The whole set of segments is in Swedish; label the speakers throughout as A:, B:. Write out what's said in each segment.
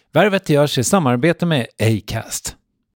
A: Värvet görs i samarbete med Acast.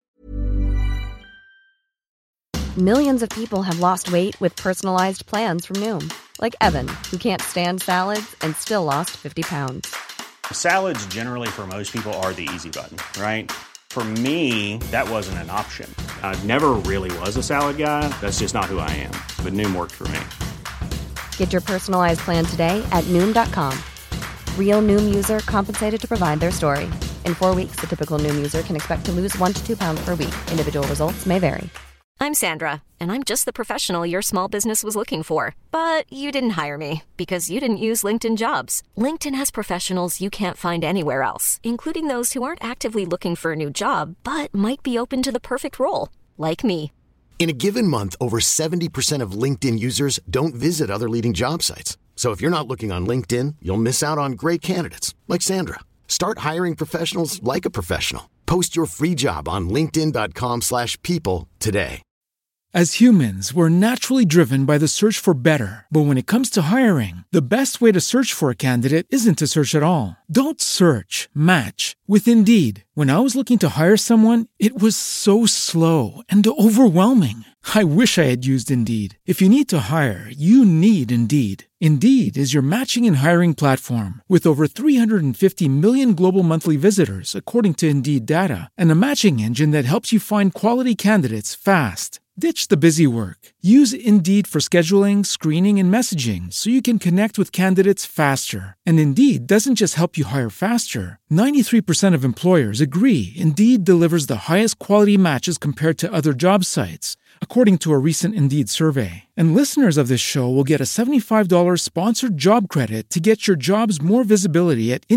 B: Millions of people have lost weight with personalized plans from Noom. Like Evan, who can't stand salads and still lost 50 pounds.
C: Salads generally for most people are the easy button, right? For me, that wasn't an option. I never really was a salad guy. That's just not who I am. But Noom worked for me.
B: Get your personalized plan today at Noom.com. Real Noom user compensated to provide their story. In 4 weeks, the typical Noom user can expect to lose 1 to 2 pounds per week. Individual results may vary.
D: I'm Sandra, and I'm just the professional your small business was looking for. But you didn't hire me because you didn't use LinkedIn Jobs. LinkedIn has professionals you can't find anywhere else, including those who aren't actively looking for a new job, but might be open to the perfect role, like me.
E: In a given month, over 70% of LinkedIn users don't visit other leading job sites. So if you're not looking on LinkedIn, you'll miss out on great candidates like Sandra. Start hiring professionals like a professional. Post your free job on linkedin.com/people today.
F: As humans, we're naturally driven by the search for better. But when it comes to hiring, the best way to search for a candidate isn't to search at all. Don't search, match with Indeed. When I was looking to hire someone, it was so slow and overwhelming. I wish I had used Indeed. If you need to hire, you need Indeed. Indeed is your matching and hiring platform with over 350 million global monthly visitors, according to Indeed data, and a matching engine that helps you find quality candidates fast. Ditch the busy work. Use Indeed for scheduling, screening, and messaging so you can connect with candidates faster. And Indeed doesn't just help you hire faster. 93% of employers agree Indeed delivers the highest quality matches compared to other job sites, according to a recent Indeed survey. And listeners of this show will get a $75 sponsored job credit to get your jobs more visibility at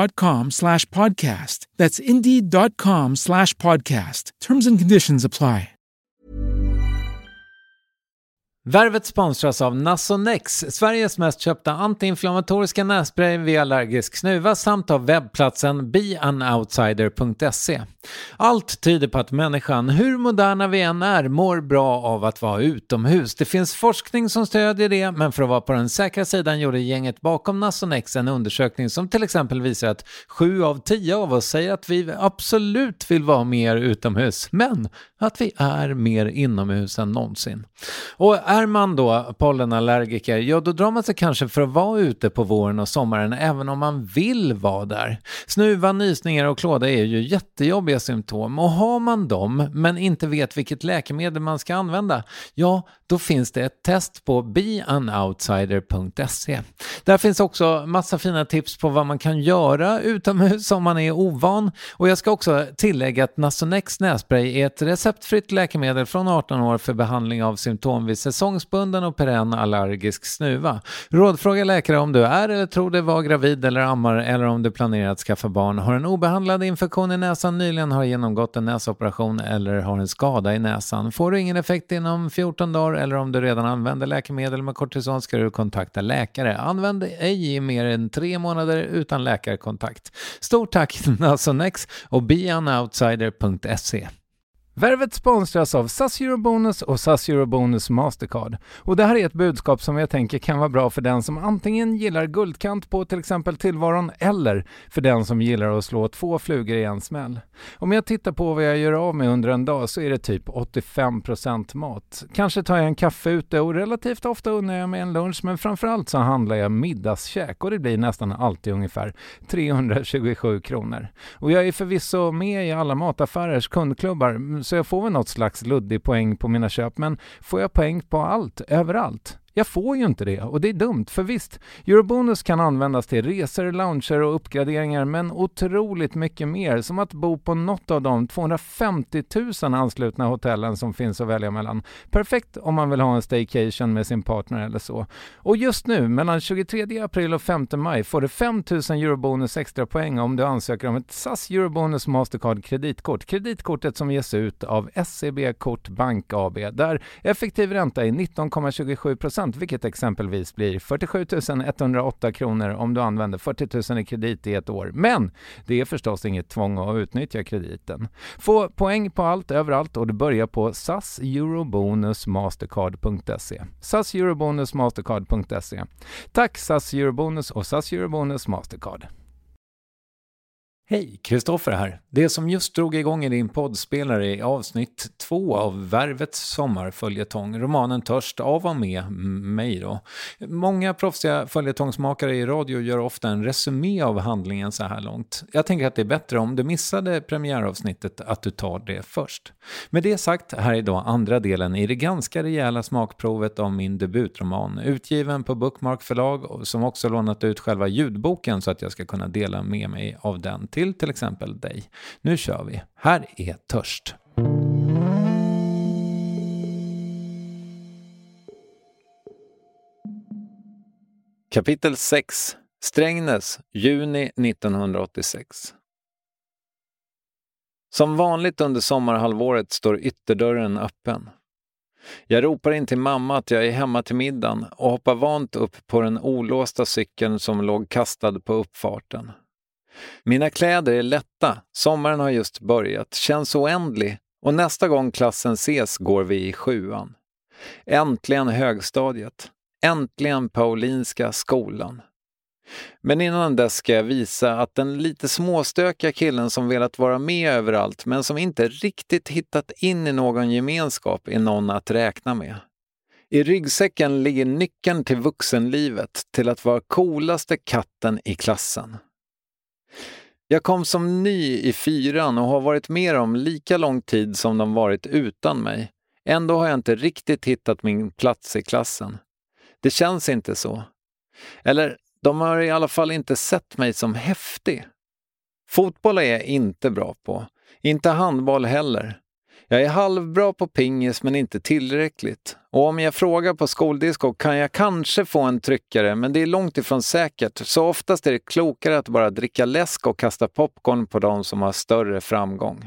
F: Indeed.com/podcast. That's Indeed.com/podcast. Terms and conditions apply.
A: Värvet sponsras av Nasonex, Sveriges mest köpta antiinflammatoriska nässpray vid allergisk snuva samt av webbplatsen beanoutsider.se. Allt tyder på att människan, hur moderna vi än är, mår bra av att vara utomhus. Det finns forskning som stödjer det, men för att vara på den säkra sidan gjorde gänget bakom Nasonex en undersökning som till exempel visar att 7 av 10 av oss säger att vi absolut vill vara mer utomhus, men att vi är mer inomhus än någonsin. Och är man då pollenallergiker, ja då drar man sig kanske för att vara ute på våren och sommaren även om man vill vara där. Snuva, nysningar och klåda är ju jättejobbiga symptom, och har man dem men inte vet vilket läkemedel man ska använda, ja då finns det ett test på beanoutsider.se. Där finns också massa fina tips på vad man kan göra utomhus om man är ovan, och jag ska också tillägga att Nasonex nässpray är ett receptfritt läkemedel från 18 år för behandling av symptom vid säsongsbunden och perenn allergisk snuva. Rådfråga läkare om du är eller tror dig vara gravid eller ammar, eller om du planerar att skaffa barn, har en obehandlad infektion i näsan, nyligen har genomgått en näsoperation eller har en skada i näsan. Får du ingen effekt inom 14 dagar eller om du redan använder läkemedel med kortison ska du kontakta läkare. Använd ej i mer än 3 månader utan läkarkontakt. Stort tack Nasonex och beanoutsider.se. Värvet sponsras av SAS Eurobonus och SAS Eurobonus Mastercard. Och det här är ett budskap som jag tänker kan vara bra för den som antingen gillar guldkant på till exempel tillvaron, eller för den som gillar att slå 2 flugor i en smäll. Om jag tittar på vad jag gör av med under en dag så är det typ 85% mat. Kanske tar jag en kaffe ute och relativt ofta unnar jag mig en lunch, men framförallt så handlar jag middagskäk och det blir nästan alltid ungefär 327 kronor. Och jag är förvisso med i alla mataffärers kundklubbar, så jag får väl något slags luddig poäng på mina köp, men får jag poäng på allt, överallt? Jag får ju inte det, och det är dumt, för visst, Eurobonus kan användas till resor, lounger och uppgraderingar, men otroligt mycket mer, som att bo på något av de 250 000 anslutna hotellen som finns att välja mellan. Perfekt om man vill ha en staycation med sin partner eller så. Och just nu, mellan 23 april och 5 maj, får du 5 000 Eurobonus extra poäng om du ansöker om ett SAS Eurobonus Mastercard kreditkort. Kreditkortet som ges ut av SEB Kort Bank AB, där effektiv ränta är 19,27%, vilket exempelvis blir 47 108 kronor om du använder 40 000 i kredit i ett år. Men det är förstås inget tvång att utnyttja krediten. Få poäng på allt, överallt, och du börjar på saseurobonusmastercard.se. saseurobonusmastercard.se. Tack SAS Eurobonus och SAS Eurobonus Mastercard. Hej, Kristoffer här. Det som just drog igång i din poddspelare är avsnitt 2 av Värvets sommarföljetong, romanen Törst av och med mig då. Många proffsiga följetongsmakare i radio gör ofta en resumé av handlingen så här långt. Jag tänker att det är bättre om du missade premiäravsnittet att du tar det först. Med det sagt, här är då andra delen i det ganska rejäla smakprovet av min debutroman, utgiven på Bookmark förlag som också lånat ut själva ljudboken så att jag ska kunna dela med mig av den till exempel dig. Nu kör vi. Här är Törst. Kapitel 6. Strängnäs, juni 1986. Som vanligt under sommarhalvåret står ytterdörren öppen. Jag ropar in till mamma att jag är hemma till middagen och hoppar vant upp på den olåsta cykeln som låg kastad på uppfarten. Mina kläder är lätta, sommaren har just börjat, känns oändlig och nästa gång klassen ses går vi i 7:an. Äntligen högstadiet, äntligen Paulinska skolan. Men innan dess ska jag visa att den lite småstökiga killen som velat vara med överallt men som inte riktigt hittat in i någon gemenskap är någon att räkna med. I ryggsäcken ligger nyckeln till vuxenlivet, till att vara coolaste katten i klassen. Jag kom som ny i 4:an och har varit med om lika lång tid som de varit utan mig. Ändå har jag inte riktigt hittat min plats i klassen. Det känns inte så. Eller, de har i alla fall inte sett mig som häftig. Fotboll är jag inte bra på. Inte handboll heller. Jag är halvbra på pingis men inte tillräckligt. Och om jag frågar på skoldisco kan jag kanske få en tryckare, men det är långt ifrån säkert. Så oftast är det klokare att bara dricka läsk och kasta popcorn på de som har större framgång.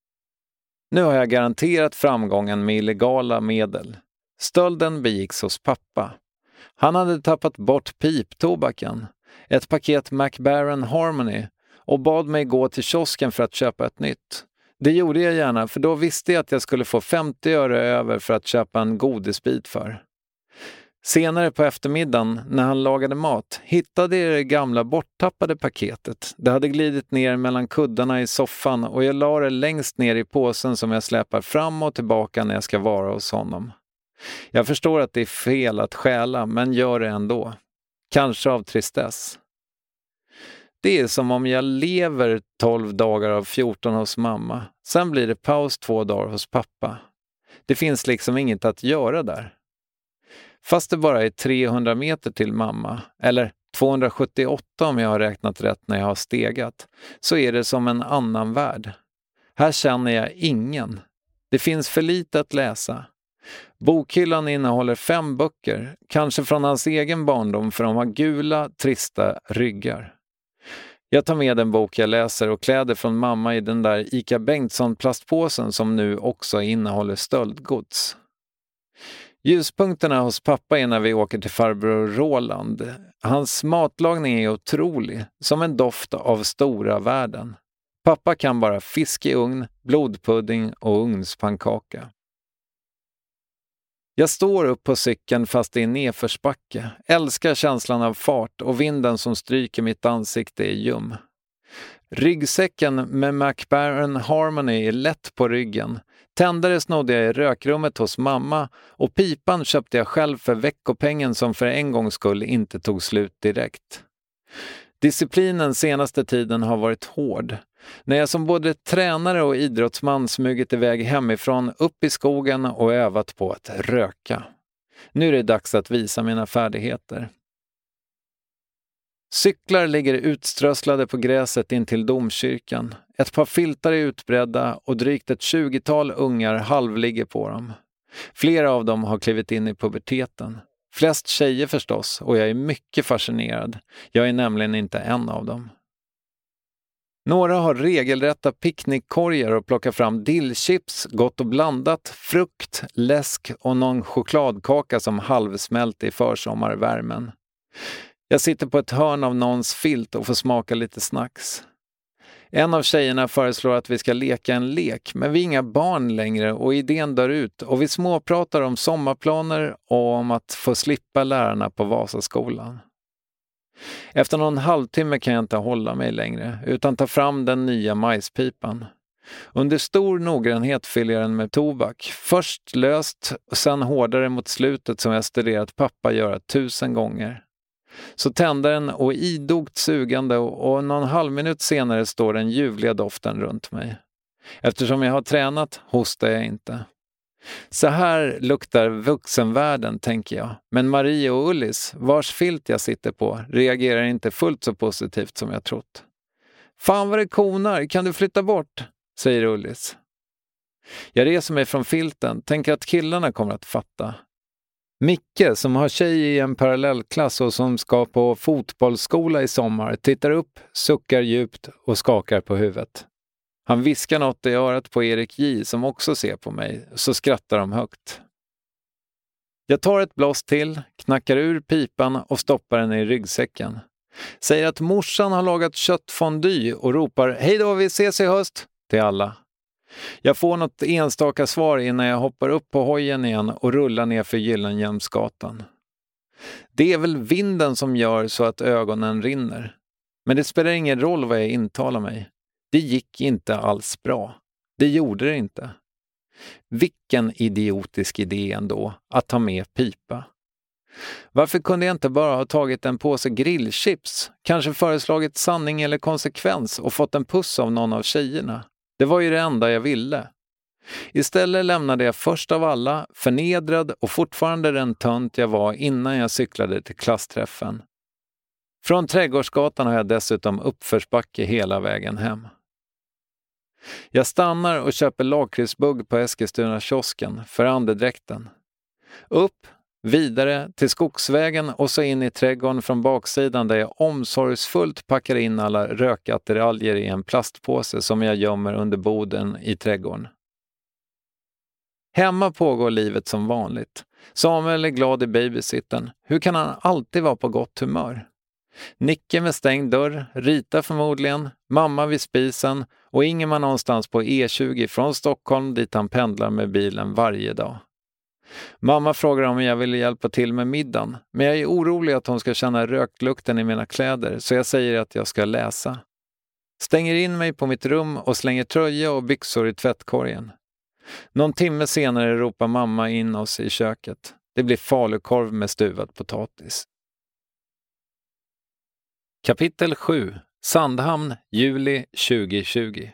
A: Nu har jag garanterat framgången med illegala medel. Stölden begicks hos pappa. Han hade tappat bort piptobaken, ett paket McBaron Harmony, och bad mig gå till kiosken för att köpa ett nytt. Det gjorde jag gärna, för då visste jag att jag skulle få 50 öre över för att köpa en godisbit för. Senare på eftermiddagen, när han lagade mat, hittade jag det gamla borttappade paketet. Det hade glidit ner mellan kuddarna i soffan och jag la det längst ner i påsen som jag släpar fram och tillbaka när jag ska vara hos honom. Jag förstår att det är fel att stjäla, men gör det ändå. Kanske av tristess. Det är som om jag lever 12 dagar av 14 hos mamma. Sen blir det paus 2 dagar hos pappa. Det finns liksom inget att göra där. Fast det bara är 300 meter till mamma, eller 278 om jag har räknat rätt när jag har stegat, så är det som en annan värld. Här känner jag ingen. Det finns för lite att läsa. Bokhyllan innehåller 5 böcker, kanske från hans egen barndom, för de har gula, trista ryggar. Jag tar med en bok jag läser och kläder från mamma i den där Ica Bengtsson-plastpåsen som nu också innehåller stöldgods. Ljuspunkterna hos pappa är när vi åker till farbror Roland. Hans matlagning är otrolig, som en doft av stora världen. Pappa kan bara fisk i ugn, blodpudding och ugnspannkaka. Jag står upp på cykeln fast det är nedförsbacke. Älskar känslan av fart och vinden som stryker mitt ansikte är ljum. Ryggsäcken med McBaron Harmony är lätt på ryggen. Tändare snodde jag i rökrummet hos mamma och pipan köpte jag själv för veckopengen som för en gångs skull inte tog slut direkt. Disciplinen senaste tiden har varit hård. När jag som både tränare och idrottsman smugit iväg hemifrån upp i skogen och övat på att röka. Nu är det dags att visa mina färdigheter. Cyklar ligger utströsslade på gräset in till domkyrkan. Ett par filtar är utbredda och drygt ett 20-tal ungar halvligger på dem. Flera av dem har klivit in i puberteten. Flest tjejer förstås, och jag är mycket fascinerad. Jag är nämligen inte en av dem. Några har regelrätta picknickkorgar och plockar fram dillchips, gott och blandat, frukt, läsk och någon chokladkaka som halvsmält i försommarvärmen. Jag sitter på ett hörn av någons filt och får smaka lite snacks. En av tjejerna föreslår att vi ska leka en lek, men vi är inga barn längre och idén dör ut och vi småpratar om sommarplaner och om att få slippa lärarna på Vasaskolan. Efter någon halvtimme kan jag inte hålla mig längre utan ta fram den nya majspipan. Under stor noggrannhet fyller jag den med tobak. Först löst och sen hårdare mot slutet som jag studerat pappa göra 1000 gånger. Så tänder den och idogt sugande och någon halvminut senare står den ljuvliga doften runt mig. Eftersom jag har tränat hostar jag inte. Så här luktar vuxenvärlden, tänker jag. Men Marie och Ullis, vars filt jag sitter på, reagerar inte fullt så positivt som jag trott. Fan vad det konar, kan du flytta bort? Säger Ullis. Jag reser mig från filten, tänker att killarna kommer att fatta. Micke, som har tjej i en parallellklass och som ska på fotbollsskola i sommar, tittar upp, suckar djupt och skakar på huvudet. Han viskar något i örat på Erik J som också ser på mig, så skrattar de högt. Jag tar ett blås till, knackar ur pipan och stoppar den i ryggsäcken. Säger att morsan har lagat köttfondue och ropar hej då, vi ses i höst till alla. Jag får något enstaka svar innan jag hoppar upp på hojen igen och rullar ner för Gyllenhiemsgatan. Det är väl vinden som gör så att ögonen rinner. Men det spelar ingen roll vad jag intalar mig. Det gick inte alls bra. Det gjorde det inte. Vilken idiotisk idé ändå att ta med pipa. Varför kunde jag inte bara ha tagit en påse grillchips, kanske föreslagit sanning eller konsekvens och fått en puss av någon av tjejerna? Det var ju det enda jag ville. Istället lämnade jag först av alla, förnedrad och fortfarande den tönt jag var innan jag cyklade till klassträffen. Från Trädgårdsgatan har jag dessutom uppförsbacke hela vägen hem. Jag stannar och köper lakritsbugg på Eskilstuna kiosken för andedräkten. Upp, vidare till Skogsvägen och så in i trädgården från baksidan där jag omsorgsfullt packar in alla rökattiraljer i en plastpåse som jag gömmer under boden i trädgården. Hemma pågår livet som vanligt. Samuel är glad i babysitten. Hur kan han alltid vara på gott humör? Nicke med stängd dörr, Rita förmodligen, mamma vid spisen och Ingemar någonstans på E20 från Stockholm dit han pendlar med bilen varje dag. Mamma frågar om jag vill hjälpa till med middagen, men jag är orolig att hon ska känna röklukten i mina kläder så jag säger att jag ska läsa. Stänger in mig på mitt rum och slänger tröja och byxor i tvättkorgen. Någon timme senare ropar mamma in oss i köket. Det blir falukorv med stuvad potatis. Kapitel 7. Sandhamn, juli 2020.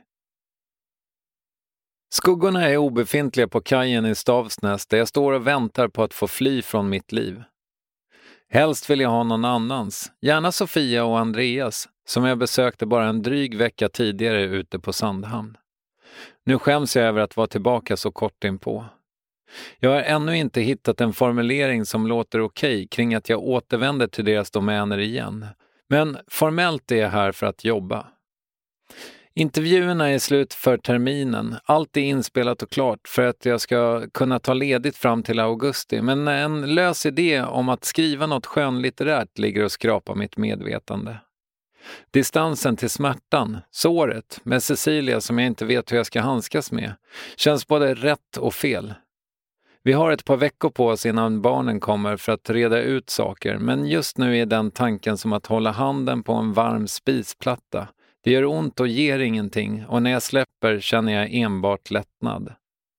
A: Skuggorna är obefintliga på kajen i Stavsnäs där jag står och väntar på att få fly från mitt liv. Helst vill jag ha någon annans, gärna Sofia och Andreas, som jag besökte bara en dryg vecka tidigare ute på Sandhamn. Nu skäms jag över att vara tillbaka så kort inpå. Jag har ännu inte hittat en formulering som låter okej kring att jag återvänder till deras domäner igen. Men formellt är jag här för att jobba. Intervjuerna är slut för terminen. Allt är inspelat och klart för att jag ska kunna ta ledigt fram till augusti. Men en lös idé om att skriva något skönlitterärt ligger och skrapar mitt medvetande. Distansen till smärtan, såret med Cecilia som jag inte vet hur jag ska handskas med, känns både rätt och fel. Vi har ett par veckor på oss innan barnen kommer för att reda ut saker, men just nu är den tanken som att hålla handen på en varm spisplatta. Det gör ont och ger ingenting och när jag släpper känner jag enbart lättnad.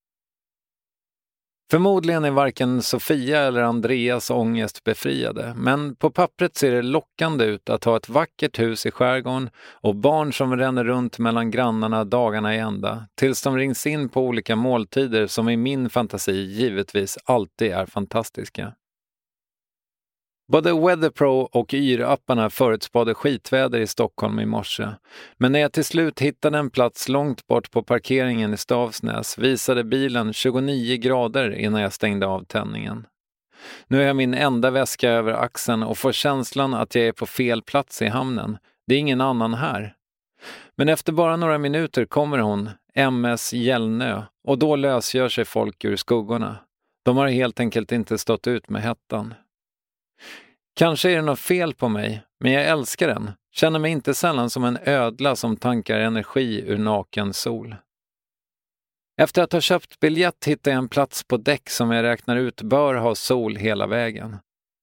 A: Förmodligen är varken Sofia eller Andreas ångest befriade, men på pappret ser det lockande ut att ha ett vackert hus i skärgården och barn som ränner runt mellan grannarna dagarna i ända, tills de rings in på olika måltider som i min fantasi givetvis alltid är fantastiska. Både Weatherpro och Yr-apparna förutspådde skitväder i Stockholm i morse. Men när jag till slut hittade en plats långt bort på parkeringen i Stavsnäs visade bilen 29 grader innan jag stängde av tändningen. Nu är jag min enda väska över axeln och får känslan att jag är på fel plats i hamnen. Det är ingen annan här. Men efter bara några minuter kommer hon, MS Gällnö, och då lösgör sig folk ur skuggorna. De har helt enkelt inte stått ut med hettan. Kanske är det något fel på mig, men jag älskar den. Känner mig inte sällan som en ödla som tankar energi ur naken sol. Efter att ha köpt biljett hittar jag en plats på däck som jag räknar ut bör ha sol hela vägen.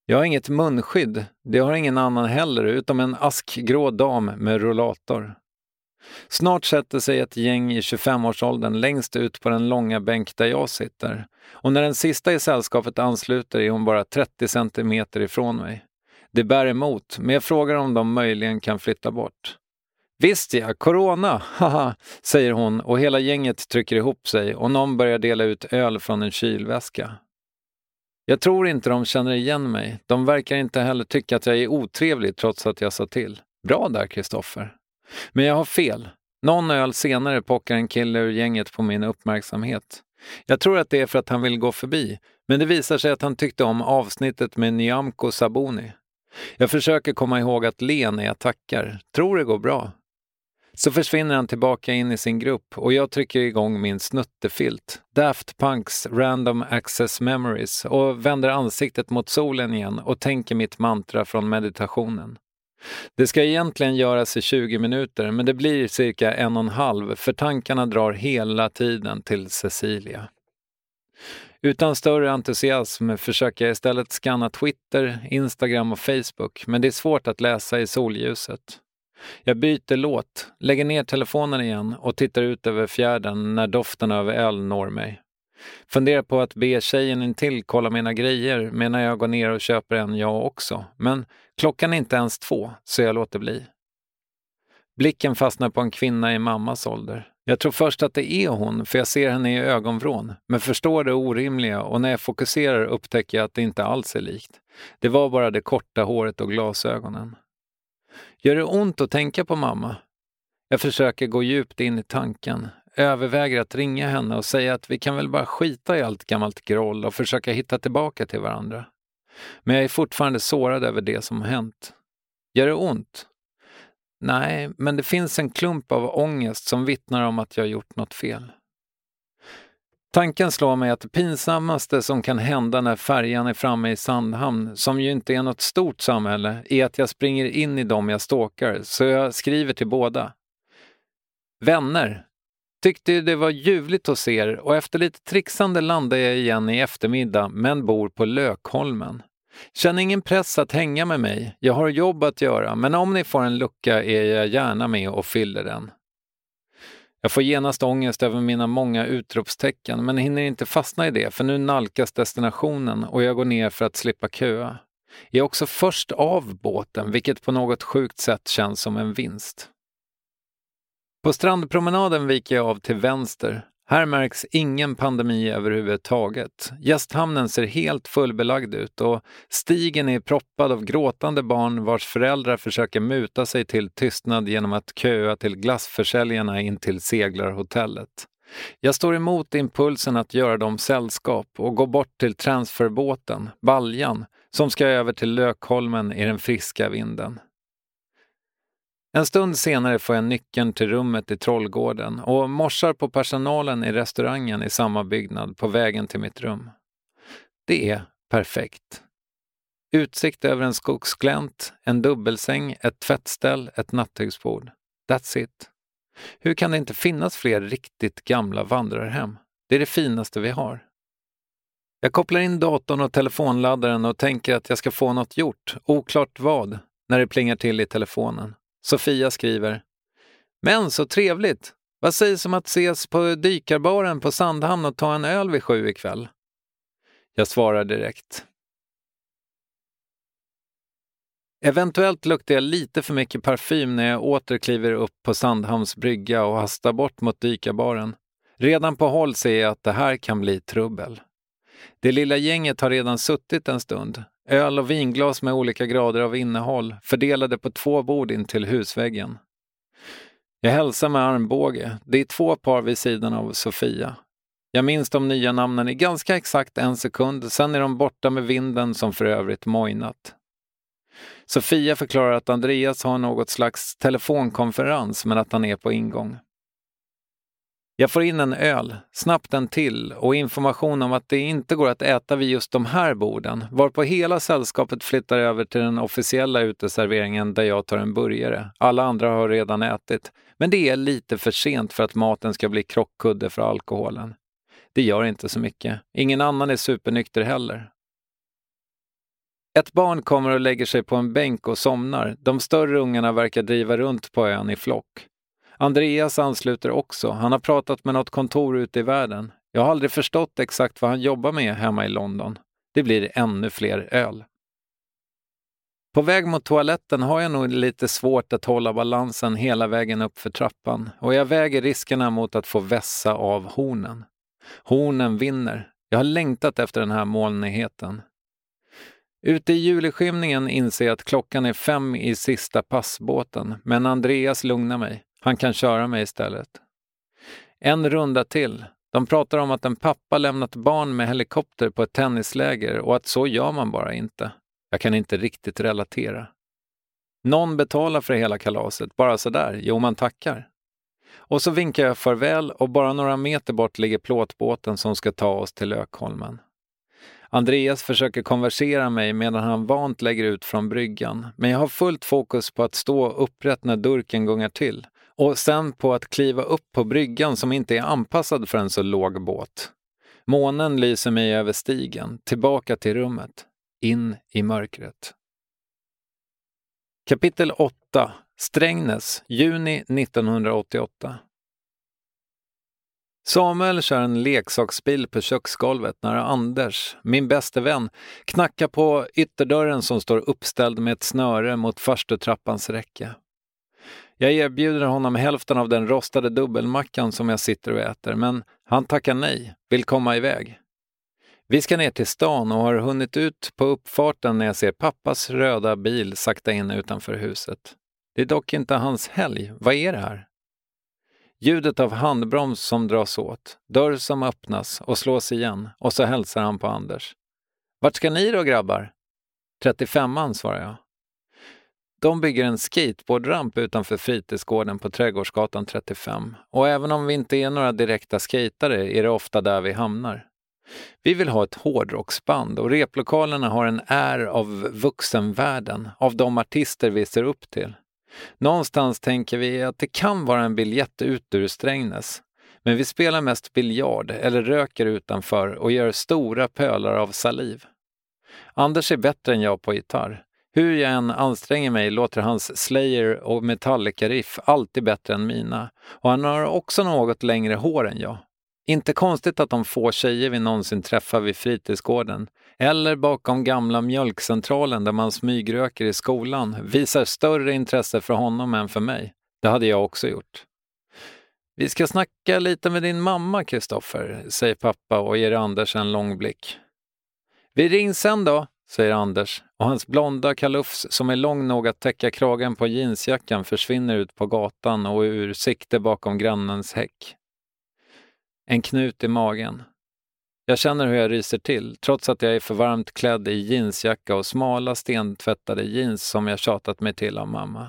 A: Jag har inget munskydd, det har ingen annan heller utom en askgrå dam med rollator. Snart sätter sig ett gäng i 25-årsåldern längst ut på den långa bänk där jag sitter. Och när den sista i sällskapet ansluter är hon bara 30 centimeter ifrån mig. Det bär emot, men jag frågar om de möjligen kan flytta bort. Visst ja, corona, haha, säger hon och hela gänget trycker ihop sig och någon börjar dela ut öl från en kylväska. Jag tror inte de känner igen mig. De verkar inte heller tycka att jag är otrevlig trots att jag sa till. Bra där, Kristoffer. Men jag har fel. Någon öl senare pockar en kille ur gänget på min uppmärksamhet. Jag tror att det är för att han vill gå förbi, men det visar sig att han tyckte om avsnittet med Nyamko Sabuni. Jag försöker komma ihåg att le när jag tackar. Tror det går bra. Så försvinner han tillbaka in i sin grupp och jag trycker igång min snuttefilt, Daft Punks Random Access Memories, och vänder ansiktet mot solen igen och tänker mitt mantra från meditationen. Det ska egentligen göras i 20 minuter, men det blir cirka 1,5 för tankarna drar hela tiden till Cecilia. Utan större entusiasm försöker jag istället scanna Twitter, Instagram och Facebook, men det är svårt att läsa i solljuset. Jag byter låt, lägger ner telefonen igen och tittar ut över fjärden när doften av öl når mig. Funderar på att be tjejen intill kolla mina grejer medan jag går ner och köper en jag också. Men klockan är inte ens 2 så jag låter bli. Blicken fastnar på en kvinna i mammas ålder. Jag tror först att det är hon för jag ser henne i ögonvrån. Men förstår det orimliga och när jag fokuserar upptäcker jag att det inte alls är likt. Det var bara det korta håret och glasögonen. Gör det ont att tänka på mamma? Jag försöker gå djupt in i tanken. Överväger att ringa henne och säga att vi kan väl bara skita i allt gammalt groll och försöka hitta tillbaka till varandra. Men jag är fortfarande sårad över det som har hänt. Gör det ont? Nej, men det finns en klump av ångest som vittnar om att jag gjort något fel. Tanken slår mig att det pinsammaste som kan hända när färjan är framme i Sandhamn, som ju inte är något stort samhälle, är att jag springer in i dem jag stalkar, så jag skriver till båda. Vänner, tyckte det var ljuvligt hos er och efter lite trixande landar jag igen i eftermiddag men bor på Lökholmen. Känner ingen press att hänga med mig, jag har jobb att göra, men om ni får en lucka är jag gärna med och fyller den. Jag får genast ångest över mina många utropstecken men hinner inte fastna i det för nu nalkas destinationen och jag går ner för att slippa köa. Jag är också först av båten vilket på något sjukt sätt känns som en vinst. På strandpromenaden viker jag av till vänster. Här märks ingen pandemi överhuvudtaget. Gästhamnen ser helt fullbelagd ut och stigen är proppad av gråtande barn vars föräldrar försöker muta sig till tystnad genom att köa till glassförsäljarna in till seglarhotellet. Jag står emot impulsen att göra dem sällskap och gå bort till transferbåten, Baljan, som ska över till Lökholmen i den friska vinden. En stund senare får jag nyckeln till rummet i Trollgården och morsar på personalen i restaurangen i samma byggnad på vägen till mitt rum. Det är perfekt. Utsikt över en skogsglänt, en dubbelsäng, ett tvättställ, ett nattduksbord. That's it. Hur kan det inte finnas fler riktigt gamla vandrarhem? Det är det finaste vi har. Jag kopplar in datorn och telefonladdaren och tänker att jag ska få något gjort, oklart vad, när det plingar till i telefonen. Sofia skriver: Men så trevligt! Vad sägs om att ses på dykarbaren på Sandhamn och ta en öl vid 7 ikväll? Jag svarar direkt. Eventuellt luktar jag lite för mycket parfym när jag åter kliver upp på Sandhamns brygga och hastar bort mot dykarbaren. Redan på håll ser jag att det här kan bli trubbel. Det lilla gänget har redan suttit en stund. Öl och vinglas med olika grader av innehåll fördelade på 2 bord in till husväggen. Jag hälsar med armbåge. Det är 2 par vid sidan av Sofia. Jag minns de nya namnen i ganska exakt 1 sekund. Sen är de borta med vinden som för övrigt mojnat. Sofia förklarar att Andreas har något slags telefonkonferens men att han är på ingång. Jag får in en öl, snabbt en till och information om att det inte går att äta vid just de här borden, varpå hela sällskapet flyttar över till den officiella uteserveringen där jag tar en burgare. Alla andra har redan ätit, men det är lite för sent för att maten ska bli krockkudde för alkoholen. Det gör inte så mycket. Ingen annan är supernykter heller. Ett barn kommer och lägger sig på en bänk och somnar. De större ungarna verkar driva runt på ön i flock. Andreas ansluter också. Han har pratat med något kontor ute i världen. Jag har aldrig förstått exakt vad han jobbar med hemma i London. Det blir ännu fler öl. På väg mot toaletten har jag nog lite svårt att hålla balansen hela vägen upp för trappan. Och jag väger riskerna mot att få vässa av hornen. Hornen vinner. Jag har längtat efter den här molnigheten. Ute i juleskymningen inser jag att klockan är 5 i sista passbåten. Men Andreas lugnar mig. Han kan köra mig istället. En runda till. De pratar om att en pappa lämnat barn med helikopter på ett tennisläger och att så gör man bara inte. Jag kan inte riktigt relatera. Någon betalar för hela kalaset, bara så där. Jo, man tackar. Och så vinkar jag farväl och bara några meter bort ligger plåtbåten som ska ta oss till Lökholmen. Andreas försöker konversera mig medan han vant lägger ut från bryggan. Men jag har fullt fokus på att stå upprätt när durken gungar till. Och sen på att kliva upp på bryggan som inte är anpassad för en så låg båt. Månen lyser mig över stigen, tillbaka till rummet. In i mörkret. Kapitel 8. Strängnäs, juni 1988. Samuel kör en leksaksbil på köksgolvet när Anders, min bäste vän, knackar på ytterdörren som står uppställd med ett snöre mot farstutrappans räcke. Jag erbjuder honom hälften av den rostade dubbelmackan som jag sitter och äter, men han tackar nej, vill komma iväg. Vi ska ner till stan och har hunnit ut på uppfarten när jag ser pappas röda bil sakta in utanför huset. Det är dock inte hans helg. Vad är det här? Ljudet av handbroms som dras åt, dörr som öppnas och slås igen och så hälsar han på Anders. Vart ska ni då, grabbar? 35an, svarar jag. De bygger en skateboardramp utanför fritidsgården på Trädgårdsgatan 35 och även om vi inte är några direkta skatare är det ofta där vi hamnar. Vi vill ha ett hårdrocksband och replokalerna har en av vuxenvärlden, av de artister vi ser upp till. Någonstans tänker vi att det kan vara en biljett ut ur Strängnäs. Men vi spelar mest biljard eller röker utanför och gör stora pölar av saliv. Anders är bättre än jag på gitarr. Hur jag än anstränger mig låter hans Slayer och Metallica-riff alltid bättre än mina. Och han har också något längre hår än jag. Inte konstigt att de få tjejer vi någonsin träffar vid fritidsgården eller bakom gamla mjölkcentralen där man smygröker i skolan visar större intresse för honom än för mig. Det hade jag också gjort. Vi ska snacka lite med din mamma, Kristoffer, säger pappa och ger Anders en lång blick. Vi rings sen då, säger Anders och hans blonda kalufs som är lång nog att täcka kragen på jeansjackan försvinner ut på gatan och ur sikte bakom grannens häck. En knut i magen. Jag känner hur jag ryser till, trots att jag är för varmt klädd i jeansjacka och smala stentvättade jeans som jag tjatat mig till av mamma.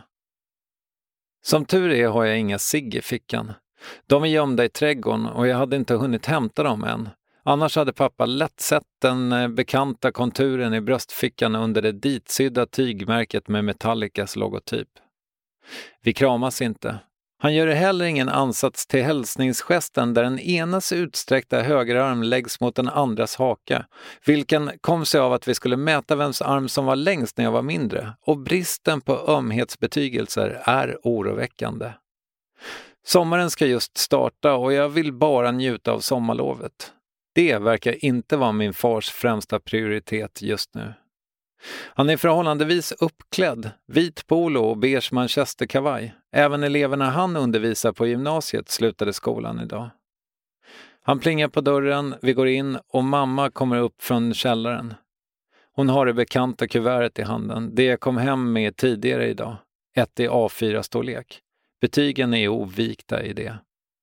A: Som tur är har jag inga cigg i fickan. De är gömda i trädgården och jag hade inte hunnit hämta dem än. Annars hade pappa lätt sett den bekanta konturen i bröstfickan under det ditsydda tygmärket med Metallicas logotyp. Vi kramas inte. Han gör heller ingen ansats till hälsningsgesten där den enas utsträckta högerarm läggs mot den andras haka, vilken kom sig av att vi skulle mäta vems arm som var längst när jag var mindre, och bristen på ömhetsbetygelser är oroväckande. Sommaren ska just starta och jag vill bara njuta av sommarlovet. Det verkar inte vara min fars främsta prioritet just nu. Han är förhållandevis uppklädd, vit polo och beige manchesterkavaj. Även eleverna han undervisar på gymnasiet slutade skolan idag. Han plingar på dörren, vi går in och mamma kommer upp från källaren. Hon har det bekanta kuvertet i handen, det jag kom hem med tidigare idag. Ett i A4-storlek. Betygen är ovikta i det.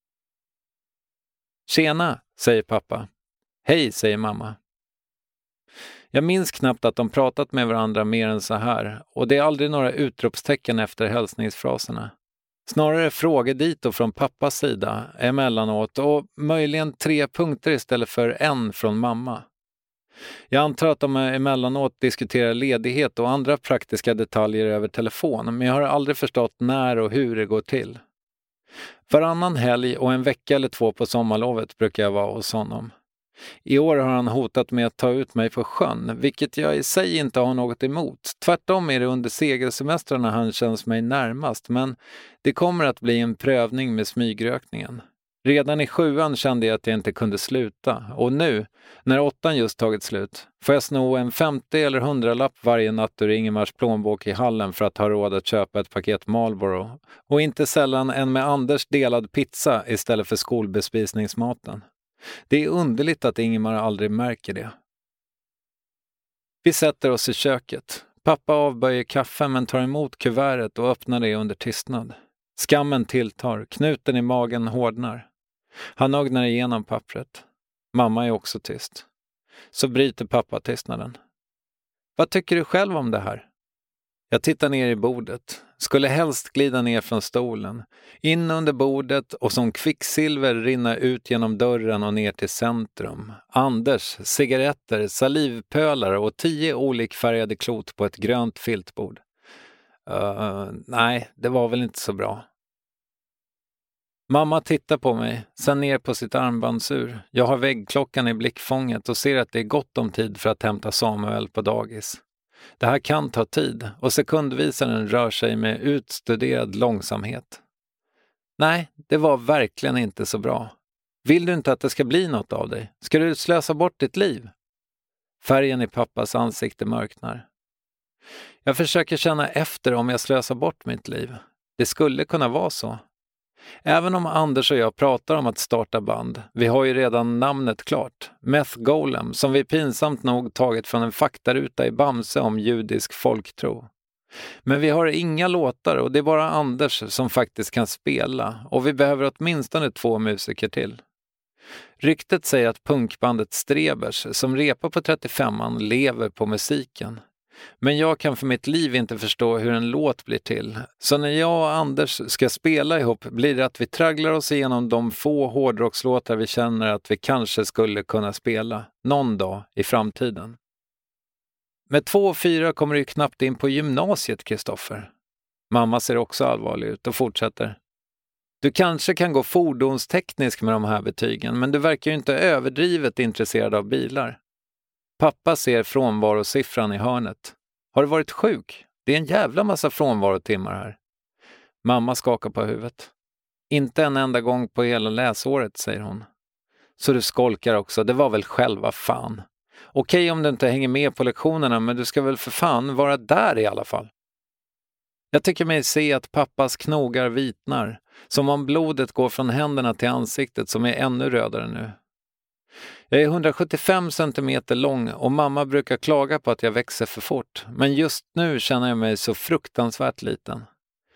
A: Tjena, säger pappa. Hej, säger mamma. Jag minns knappt att de pratat med varandra mer än så här och det är aldrig några utropstecken efter hälsningsfraserna. Snarare frågor dit och från pappas sida emellanåt och möjligen 3 punkter istället för en från mamma. Jag antar att de emellanåt diskuterar ledighet och andra praktiska detaljer över telefon men jag har aldrig förstått när och hur det går till. Varannan helg och en vecka eller 2 på sommarlovet brukar jag vara hos honom. I år har han hotat med att ta ut mig på sjön, vilket jag i sig inte har något emot. Tvärtom är det under segelsemestrarna han känns mig närmast, men det kommer att bli en prövning med smygrökningen. Redan i 7:an kände jag att jag inte kunde sluta, och nu, när 8:an just tagit slut, får jag sno en 50 eller 100-lapp varje natt ur Ingemars plånbok i hallen för att ha råd att köpa ett paket Marlboro, och inte sällan en med Anders delad pizza istället för skolbespisningsmaten. Det är underligt att Ingemar aldrig märker det. Vi sätter oss i köket. Pappa avböjer kaffe men tar emot kuvertet och öppnar det under tystnad. Skammen tilltar, knuten i magen hårdnar. Han ögnar igenom pappret. Mamma är också tyst. Så bryter pappa tystnaden. Vad tycker du själv om det här? Jag tittar ner i bordet. Skulle helst glida ner från stolen. In under bordet och som kvicksilver rinna ut genom dörren och ner till centrum. Anders, cigaretter, salivpölar och 10 olikfärgade klot på ett grönt filtbord. Nej, det var väl inte så bra. Mamma tittar på mig, sen ner på sitt armbandsur. Jag har väggklockan i blickfånget och ser att det är gott om tid för att hämta Samuel på dagis. Det här kan ta tid och sekundvisaren rör sig med utstuderad långsamhet. Nej, det var verkligen inte så bra. Vill du inte att det ska bli något av dig? Ska du slösa bort ditt liv? Färgen i pappas ansikte mörknar. Jag försöker känna efter om jag slösar bort mitt liv. Det skulle kunna vara så. Även om Anders och jag pratar om att starta band, vi har ju redan namnet klart, Meth Golem, som vi pinsamt nog tagit från en faktaruta i Bamse om judisk folktro. Men vi har inga låtar och det är bara Anders som faktiskt kan spela, och vi behöver åtminstone 2 musiker till. Ryktet säger att punkbandet Strebers, som repar på 35an, lever på musiken. Men jag kan för mitt liv inte förstå hur en låt blir till. Så när jag och Anders ska spela ihop blir det att vi tragglar oss igenom de få hårdrockslåtar vi känner att vi kanske skulle kunna spela någon dag i framtiden. Med 2 och 4 kommer du ju knappt in på gymnasiet, Kristoffer. Mamma ser också allvarlig ut och fortsätter. Du kanske kan gå fordonsteknisk med de här betygen, men du verkar ju inte överdrivet intresserad av bilar. Pappa ser frånvarosiffran i hörnet. Har du varit sjuk? Det är en jävla massa frånvarotimmar här. Mamma skakar på huvudet. Inte en enda gång på hela läsåret, säger hon. Så du skolkar också, det var väl själva fan. Okej om du inte hänger med på lektionerna, men du ska väl för fan vara där i alla fall. Jag tycker mig se att pappas knogar vitnar, som om blodet går från händerna till ansiktet som är ännu rödare nu. Jag är 175 centimeter lång och mamma brukar klaga på att jag växer för fort. Men just nu känner jag mig så fruktansvärt liten.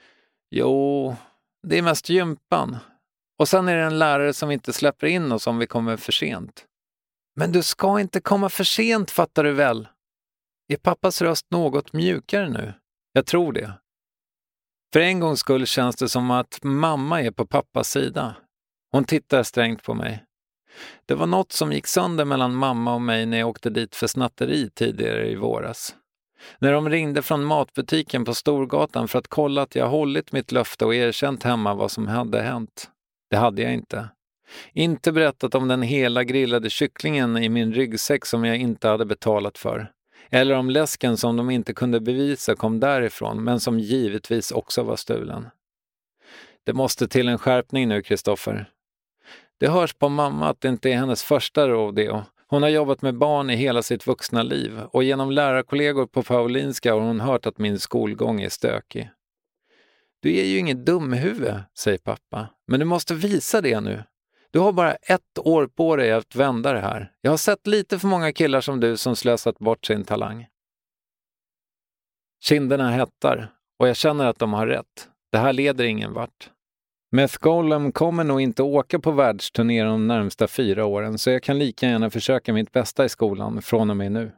A: Jo, det är mest gympan. Och sen är det en lärare som inte släpper in oss om vi kommer för sent. Men du ska inte komma för sent, fattar du väl? Är pappas röst något mjukare nu? Jag tror det. För en gångs skull känns det som att mamma är på pappas sida. Hon tittar strängt på mig. Det var något som gick sönder mellan mamma och mig när jag åkte dit för snatteri tidigare i våras. När de ringde från matbutiken på Storgatan för att kolla att jag hållit mitt löfte och erkänt hemma vad som hade hänt. Det hade jag inte. Inte berättat om den hela grillade kycklingen i min ryggsäck som jag inte hade betalat för. Eller om läsken som de inte kunde bevisa kom därifrån, men som givetvis också var stulen. Det måste till en skärpning nu, Kristoffer. Det hörs på mamma att det inte är hennes första rodeo. Hon har jobbat med barn i hela sitt vuxna liv och genom lärarkollegor på Paulinska har hon hört att min skolgång är stökig. Du är ju ingen dumhuvud, säger pappa. Men du måste visa det nu. Du har bara 1 år på dig att vända det här. Jag har sett lite för många killar som du som slösat bort sin talang. Kinderna hettar och jag känner att de har rätt. Det här leder ingen vart. Meth Golem kommer nog inte åka på världsturné de närmsta 4 åren, så jag kan lika gärna försöka mitt bästa i skolan från och med nu.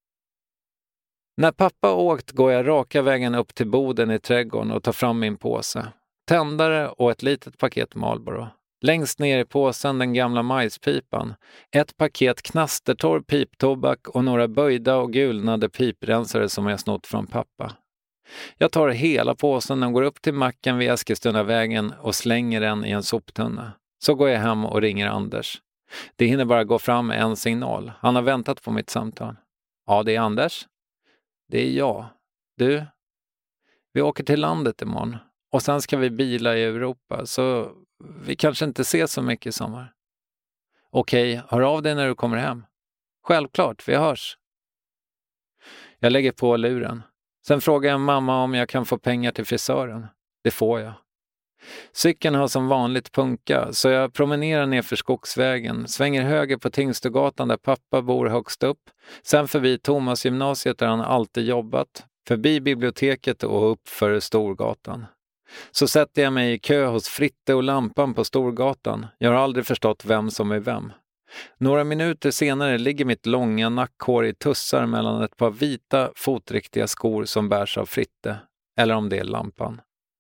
A: När pappa åkt går jag raka vägen upp till boden i trädgården och tar fram min påse. Tändare och ett litet paket Marlboro. Längst ner i påsen den gamla majspipan. Ett paket knastertorr piptobak och några böjda och gulnade piprensare som jag snott från pappa. Jag tar hela påsen och går upp till macken vid Eskilstunavägen och slänger den i en soptunna. Så går jag hem och ringer Anders. Det hinner bara gå fram en signal. Han har väntat på mitt samtal. Ja, det är Anders. Det är jag. Du, vi åker till landet imorgon. Och sen ska vi bila i Europa. Så vi kanske inte ses så mycket i sommar. Okej, hör av dig när du kommer hem. Självklart, vi hörs. Jag lägger på luren. Sen frågar jag mamma om jag kan få pengar till frisören. Det får jag. Cykeln har som vanligt punka, så jag promenerar ner för skogsvägen, svänger höger på Tingstugatan där pappa bor högst upp, sen förbi Thomas gymnasiet där han alltid jobbat, förbi biblioteket och upp för Storgatan. Så sätter jag mig i kö hos Fritte och Lampan på Storgatan. Jag har aldrig förstått vem som är vem. Några minuter senare ligger mitt långa nackhår i tussar mellan ett par vita fotriktiga skor som bärs av Fritte, eller om det är Lampan.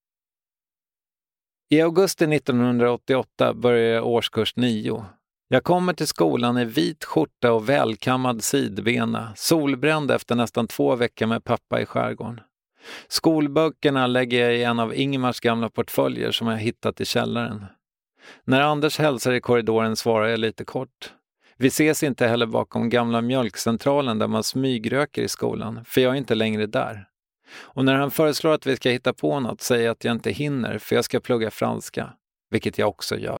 A: I augusti 1988 börjar jag årskurs 9. Jag kommer till skolan i vit skjorta och välkammad sidbena, solbränd efter nästan 2 veckor med pappa i skärgården. Skolböckerna lägger jag i en av Ingemars gamla portföljer som jag hittat i källaren. När Anders hälsar i korridoren svarar jag lite kort. Vi ses inte heller bakom gamla mjölkcentralen där man smygröker i skolan, för jag är inte längre där. Och när han föreslår att vi ska hitta på något säger jag att jag inte hinner för jag ska plugga franska, vilket jag också gör.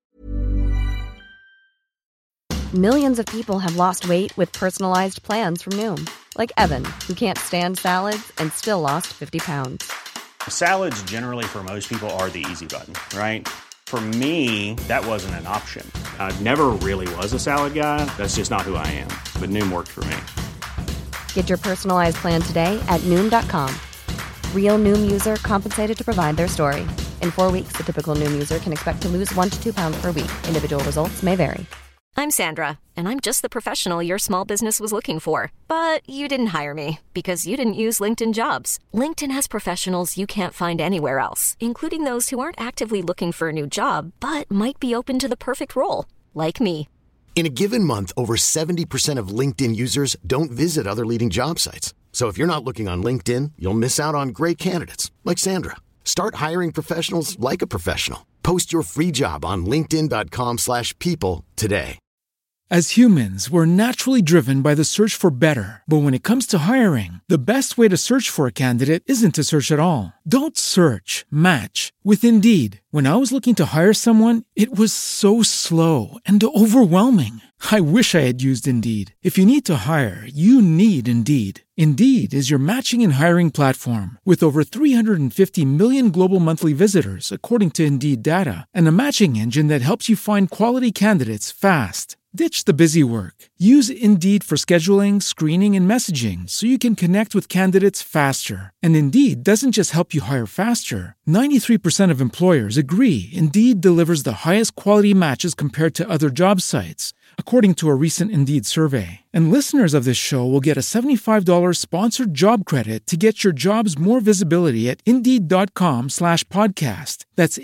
B: Millions of people have lost weight with personalized plans from Noom. Like Evan, who can't stand salads and still lost 50 pounds.
C: Salads generally for most people are the easy button, right? For me, that wasn't an option. I never really was a salad guy. That's just not who I am. But Noom worked for me.
B: Get your personalized plan today at Noom.com. Real Noom user compensated to provide their story. In 4 weeks, the typical Noom user can expect to lose 1 to 2 pounds per week. Individual results may vary.
D: I'm Sandra, and I'm just the professional your small business was looking for. But you didn't hire me because you didn't use LinkedIn Jobs. LinkedIn has professionals you can't find anywhere else, including those who aren't actively looking for a new job, but might be open to the perfect role, like me.
E: In a given month, over 70% of LinkedIn users don't visit other leading job sites. So if you're not looking on LinkedIn, you'll miss out on great candidates like Sandra. Start hiring professionals like a professional. Post your free job on linkedin.com/people today.
F: As humans, we're naturally driven by the search for better. But when it comes to hiring, the best way to search for a candidate isn't to search at all. Don't search, match with Indeed. When I was looking to hire someone, it was so slow and overwhelming. I wish I had used Indeed. If you need to hire, you need Indeed. Indeed is your matching and hiring platform with over 350 million global monthly visitors, according to Indeed data, and a matching engine that helps you find quality candidates fast. Ditch the busy work. Use Indeed for scheduling, screening, and messaging so you can connect with candidates faster. And Indeed doesn't just help you hire faster. 93% of employers agree Indeed delivers the highest quality matches compared to other job sites, according to a recent Indeed survey. And listeners of this show will get a $75 sponsored job credit to get your jobs more visibility at Indeed.com/podcast. That's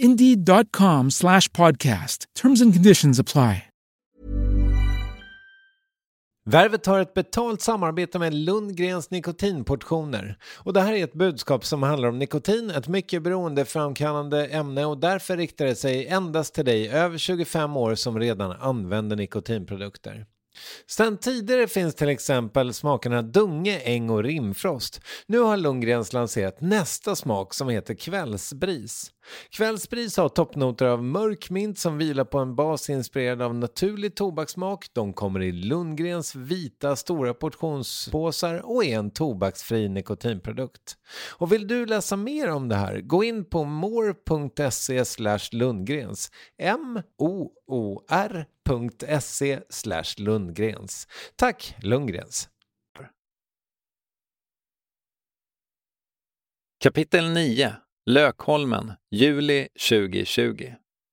F: Indeed.com/podcast. Terms and conditions apply.
A: Värvet har ett betalt samarbete med Lundgrens nikotinportioner. Och det här är ett budskap som handlar om nikotin, ett mycket beroendeframkallande ämne, och därför riktar det sig endast till dig över 25 år som redan använder nikotinprodukter. Sedan tidigare finns till exempel smakerna Dunge, Äng och Rimfrost. Nu har Lundgrens lanserat nästa smak som heter Kvällsbris. Kvällsbris har toppnoter av mörk mint som vilar på en bas inspirerad av naturlig tobakssmak. De kommer i Lundgrens vita stora portionspåsar och är en tobaksfri nikotinprodukt. Och vill du läsa mer om det här, gå in på more.se/Lundgrens. moor.se/Lundgrens. Tack Lundgrens. Kapitel 9. Lökholmen, juli 2020.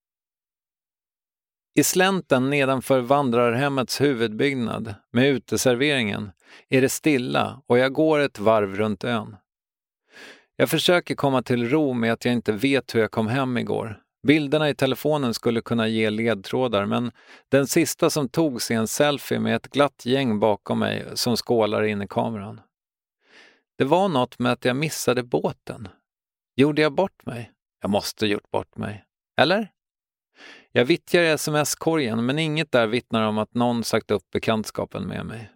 A: I slänten nedanför vandrarhemmets huvudbyggnad med uteserveringen är det stilla och jag går ett varv runt ön. Jag försöker komma till ro med att jag inte vet hur jag kom hem igår. Bilderna i telefonen skulle kunna ge ledtrådar, men den sista som togs är en selfie med ett glatt gäng bakom mig som skålar in i kameran. Det var något med att jag missade båten. Gjorde jag bort mig? Jag måste gjort bort mig. Eller? Jag vittjar i sms-korgen, men inget där vittnar om att någon sagt upp bekantskapen med mig.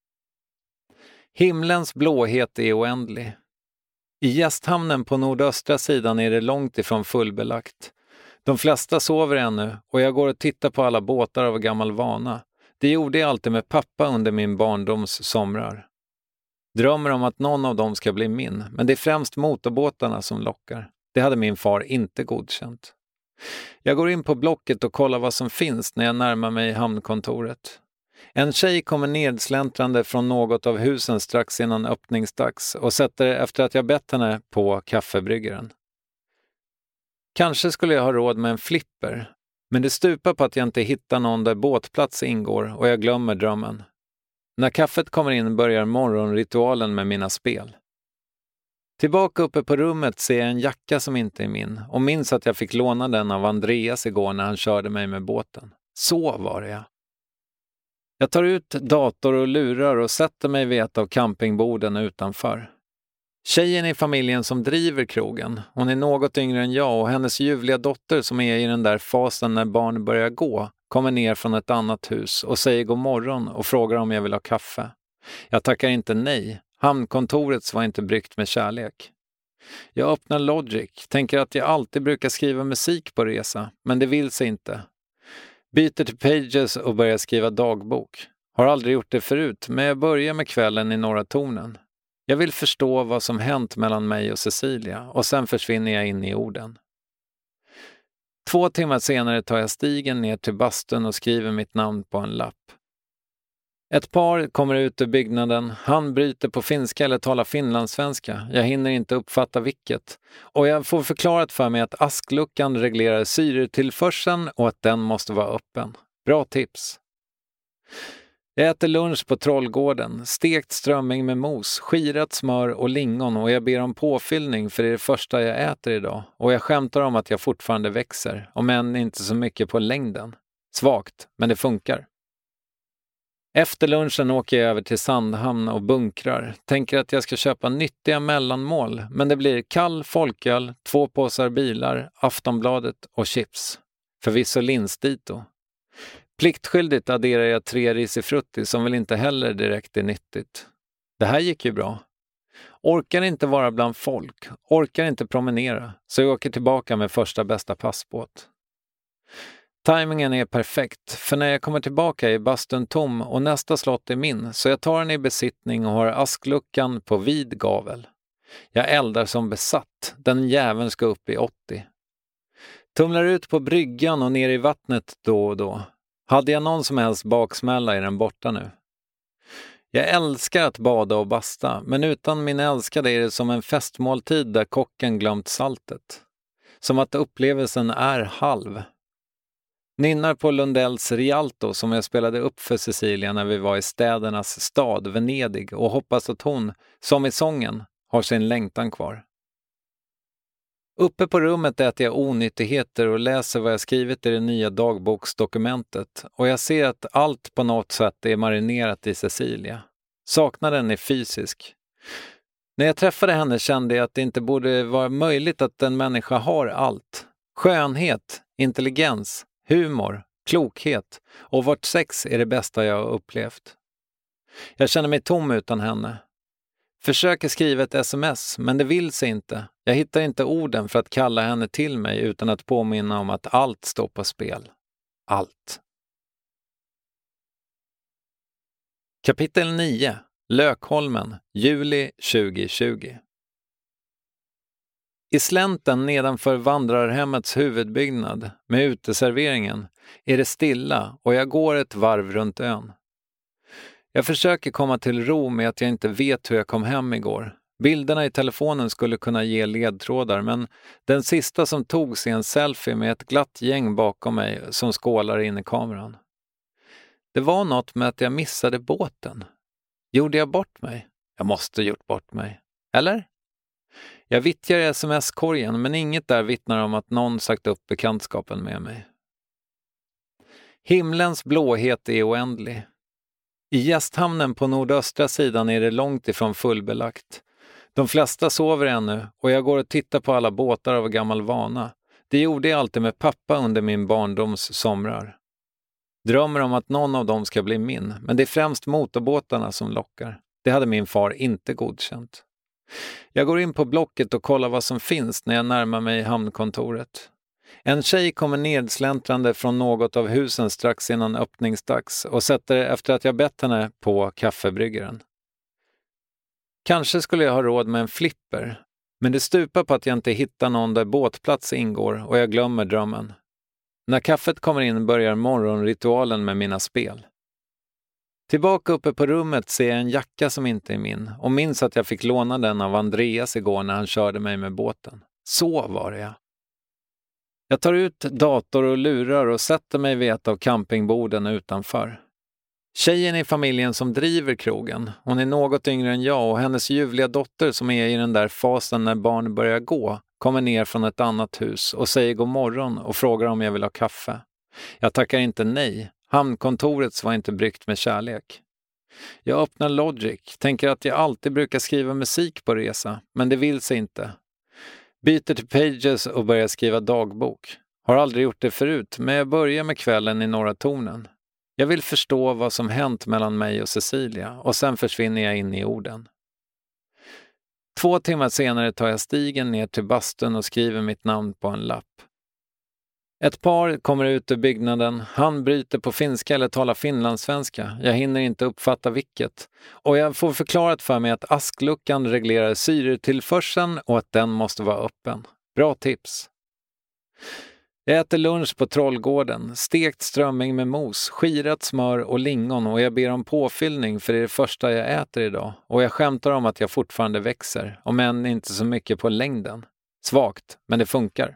A: Himlens blåhet är oändlig. I gästhamnen på nordöstra sidan är det långt ifrån fullbelagt. De flesta sover ännu och jag går och tittar på alla båtar av gammal vana. Det gjorde jag alltid med pappa under min barndoms somrar. Drömmer om att någon av dem ska bli min, men det är främst motorbåtarna som lockar. Det hade min far inte godkänt. Jag går in på Blocket och kollar vad som finns när jag närmar mig hamnkontoret. En tjej kommer nedsläntrande från något av husen strax innan öppningsdags och sätter efter att jag bett henne på kaffebryggaren. Kanske skulle jag ha råd med en flipper, men det stupar på att jag inte hittar någon där båtplats ingår och jag glömmer drömmen. När kaffet kommer in börjar morgonritualen med mina spel. Tillbaka uppe på rummet ser jag en jacka som inte är min och minns att jag fick låna den av Andreas igår när han körde mig med båten. Så var det. Jag tar ut dator och lurar och sätter mig vid ett av campingborden utanför. Tjejen i familjen som driver krogen, hon är något yngre än jag och hennes ljuvliga dotter som är i den där fasen när barn börjar gå, kommer ner från ett annat hus och säger god morgon och frågar om jag vill ha kaffe. Jag tackar inte nej. Hamnkontoret var inte bryggt med kärlek. Jag öppnar Logic, tänker att jag alltid brukar skriva musik på resa, men det vill sig inte. Byter till Pages och börjar skriva dagbok. Har aldrig gjort det förut, men jag börjar med kvällen i Norra Tornen. Jag vill förstå vad som hänt mellan mig och Cecilia och sen försvinner jag in i orden. 2 timmar senare tar jag stigen ner till bastun och skriver mitt namn på en lapp. Ett par kommer ut ur byggnaden, han bryter på finska eller talar finlandssvenska. Jag hinner inte uppfatta vilket. Och jag får förklarat för mig att askluckan reglerar syretillförseln och att den måste vara öppen. Bra tips. Jag äter lunch på Trollgården, stekt strömming med mos, skirat smör och lingon och jag ber om påfyllning för det är det första jag äter idag. Och jag skämtar om att jag fortfarande växer, om än inte så mycket på längden. Svagt, men det funkar. Efter lunchen åker jag över till Sandhamn och bunkrar. Tänker att jag ska köpa nyttiga mellanmål, men det blir kall folköl, 2 påsar bilar, Aftonbladet och chips. Förvisso linsdito. Pliktskyldigt adderar jag 3 risifrutti som väl inte heller direkt är nyttigt. Det här gick ju bra. Orkar inte vara bland folk, orkar inte promenera, så jag åker tillbaka med första bästa passbåt. Timingen är perfekt, för när jag kommer tillbaka är bastun tom och nästa slott är min, så jag tar den i besittning och har askluckan på vid gavel. Jag eldar som besatt, den jäveln ska upp i 80. Tumlar ut på bryggan och ner i vattnet då och då. Hade jag någon som helst baksmälla är den borta nu. Jag älskar att bada och basta, men utan min älskade är det som en festmåltid där kocken glömt saltet. Som att upplevelsen är halv. Nynnar på Lundells Rialto som jag spelade upp för Cecilia när vi var i städernas stad, Venedig, och hoppas att hon, som i sången, har sin längtan kvar. Uppe på rummet äter jag onyttigheter och läser vad jag skrivit i det nya dagboksdokumentet och jag ser att allt på något sätt är marinerat i Cecilia. Saknaden är fysisk. När jag träffade henne kände jag att det inte borde vara möjligt att en människa har allt. Skönhet, intelligens, humor, klokhet och vårt sex är det bästa jag har upplevt. Jag känner mig tom utan henne. Försöker skriva ett sms, men det vill sig inte. Jag hittar inte orden för att kalla henne till mig utan att påminna om att allt står på spel. Allt. Kapitel 9. Lökholmen, juli 2020. I slänten nedanför vandrarhemmets huvudbyggnad med uteserveringen är det stilla och jag går ett varv runt ön. Jag försöker komma till ro med att jag inte vet hur jag kom hem igår. Bilderna i telefonen skulle kunna ge ledtrådar, men den sista som togs är en selfie med ett glatt gäng bakom mig som skålar in i kameran. Det var något med att jag missade båten. Gjorde jag bort mig? Jag måste gjort bort mig. Eller? Jag vittjar i sms-korgen, men inget där vittnar om att någon sagt upp bekantskapen med mig. Himlens blåhet är oändlig. I gästhamnen på nordöstra sidan är det långt ifrån fullbelagt. De flesta sover ännu och jag går och tittar på alla båtar av gammal vana. Det gjorde jag alltid med pappa under min barndoms somrar. Drömmer om att någon av dem ska bli min, men det är främst motorbåtarna som lockar. Det hade min far inte godkänt. Jag går in på Blocket och kollar vad som finns när jag närmar mig hamnkontoret. En tjej kommer nedsläntrande från något av husen strax innan öppningsdags och sätter efter att jag bett henne på kaffebryggaren. Kanske skulle jag ha råd med en flipper, men det stupar på att jag inte hittar någon där båtplats ingår och jag glömmer drömmen. När kaffet kommer in börjar morgonritualen med mina spel. Tillbaka uppe på rummet ser jag en jacka som inte är min och minns att jag fick låna den av Andreas igår när han körde mig med båten. Så var det. Jag tar ut dator och lurar och sätter mig vid ett av campingborden utanför. Tjejen i familjen som driver krogen, hon är något yngre än jag och hennes ljuvliga dotter som är i den där fasen när barn börjar gå, kommer ner från ett annat hus och säger god morgon och frågar om jag vill ha kaffe. Jag tackar inte nej. Hamnkontoret var inte bryggt med kärlek. Jag öppnar Logic, tänker att jag alltid brukar skriva musik på resa, men det vill sig inte. Byter till Pages och börjar skriva dagbok. Har aldrig gjort det förut, men jag börjar med kvällen i Norra Tornen. Jag vill förstå vad som hänt mellan mig och Cecilia och sen försvinner jag in i orden. 2 timmar senare tar jag stigen ner till bastun och skriver mitt namn på en lapp. Ett par kommer ut ur byggnaden, han bryter på finska eller talar finlandssvenska. Jag hinner inte uppfatta vilket. Och jag får förklarat för mig att askluckan reglerar syretillförseln och att den måste vara öppen. Bra tips. Jag äter lunch på Trollgården, stekt strömming med mos, skirat smör och lingon och jag ber om påfyllning för det är det första jag äter idag. Och jag skämtar om att jag fortfarande växer, om än inte så mycket på längden. Svagt, men det funkar.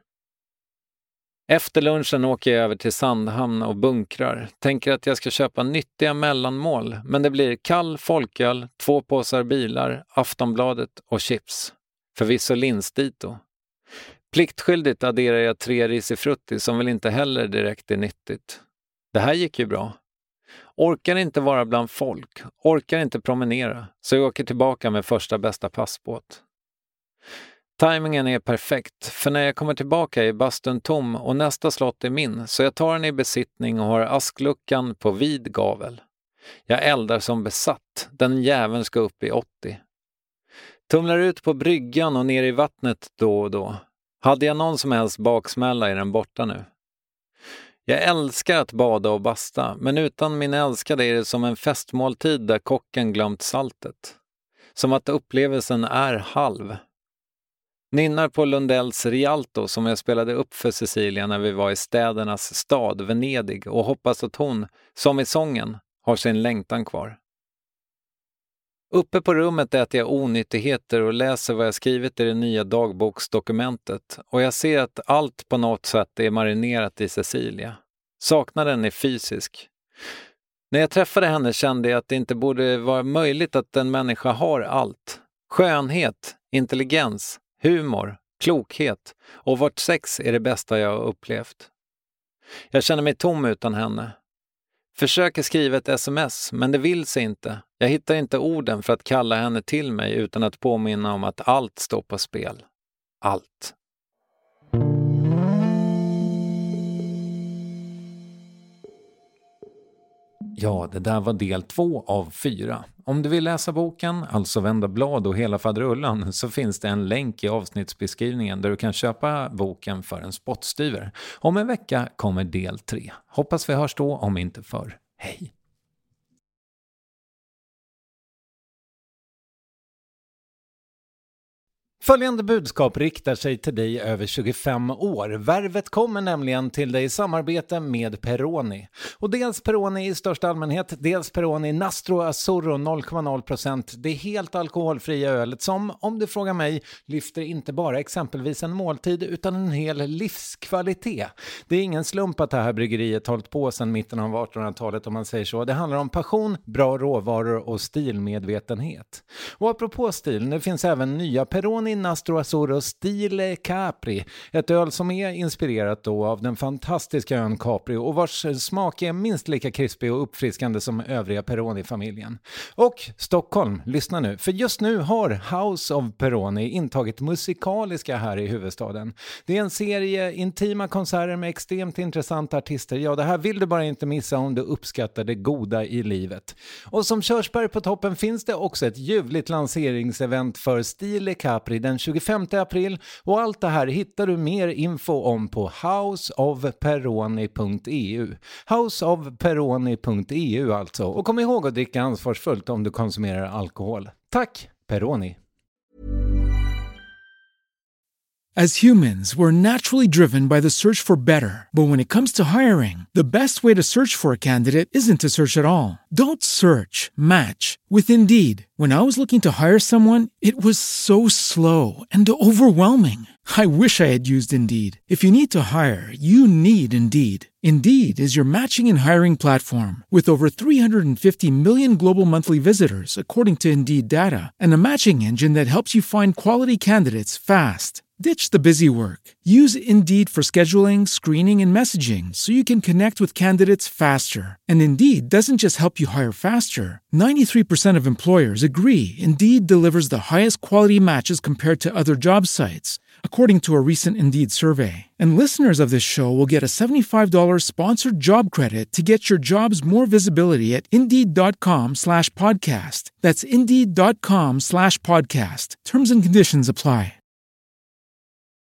A: Efter lunchen åker jag över till Sandhamn och bunkrar. Tänker att jag ska köpa nyttiga mellanmål, men det blir kall folköl, 2 påsar bilar, Aftonbladet och chips. Förvisso linsdito. Pliktskyldigt adderar jag 3 risifrutti som väl inte heller direkt är nyttigt. Det här gick ju bra. Orkar inte vara bland folk, orkar inte promenera, så jag åker tillbaka med första bästa passbåt. Timingen är perfekt, för när jag kommer tillbaka är bastun tom och nästa slott är min, så jag tar den i besittning och har askluckan på vid gavel. Jag eldar som besatt, den jäveln ska upp i 80. Tumlar ut på bryggan och ner i vattnet då och då. Hade jag någon som helst baksmälla är den borta nu. Jag älskar att bada och basta, men utan min älskade är det som en festmåltid där kocken glömt saltet. Som att upplevelsen är halv. Nynnar på Lundells Rialto som jag spelade upp för Cecilia när vi var i städernas stad, Venedig, och hoppas att hon, som i sången, har sin längtan kvar. Uppe på rummet äter jag onyttigheter och läser vad jag skrivit i det nya dagboksdokumentet och jag ser att allt på något sätt är marinerat i Cecilia. Saknaden är fysisk. När jag träffade henne kände jag att det inte borde vara möjligt att en människa har allt. Skönhet, intelligens, humor, klokhet och vårt sex är det bästa jag har upplevt. Jag känner mig tom utan henne. Försöker skriva ett sms, men det vill sig inte. Jag hittar inte orden för att kalla henne till mig utan att påminna om att allt står på spel. Allt. Ja, det där var del 2 av 4. Om du vill läsa boken, alltså Vända blad och hela faderullan, så finns det en länk i avsnittsbeskrivningen där du kan köpa boken för en spottstyver. Om en vecka kommer del 3. Hoppas vi hörs då, om inte förr. Hej! Följande budskap riktar sig till dig över 25 år. Värvet kommer nämligen till dig i samarbete med Peroni. Och dels Peroni i största allmänhet, dels Peroni Nastro Azzurro 0,0%. Det är helt alkoholfria ölet som, om du frågar mig, lyfter inte bara exempelvis en måltid utan en hel livskvalitet. Det är ingen slump att det här bryggeriet hållit på sedan mitten av 1800-talet om man säger så. Det handlar om passion, bra råvaror och stilmedvetenhet. Och apropå stil, det finns även nya Peroni Nastro Azzurro Stile Capri. Ett öl som är inspirerat då av den fantastiska ön Capri och vars smak är minst lika krispig och uppfriskande som övriga Peroni-familjen. Och Stockholm, lyssna nu, för just nu har House of Peroni intagit musikaliska här i huvudstaden. Det är en serie intima konserter med extremt intressanta artister. Ja, det här vill du bara inte missa om du uppskattar det goda i livet. Och som körsbär på toppen finns det också ett ljuvligt lanseringsevent för Stile Capri den 25 april och allt det här hittar du mer info om på houseofperoni.eu. Houseofperoni.eu alltså. Och kom ihåg att dricka ansvarsfullt om du konsumerar alkohol. Tack, Peroni!
F: As humans, we're naturally driven by the search for better. But when it comes to hiring, the best way to search for a candidate isn't to search at all. Don't search, match with Indeed. When I was looking to hire someone, it was so slow and overwhelming. I wish I had used Indeed. If you need to hire, you need Indeed. Indeed is your matching and hiring platform with over 350 million global monthly visitors, according to Indeed data, and a matching engine that helps you find quality candidates fast. Ditch the busy work. Use Indeed for scheduling, screening, and messaging so you can connect with candidates faster. And Indeed doesn't just help you hire faster. 93% of employers agree Indeed delivers the highest quality matches compared to other job sites, according to a recent Indeed survey. And listeners of this show will get a $75 sponsored job credit to get your jobs more visibility at Indeed.com/podcast. That's Indeed.com/podcast. Terms and conditions apply.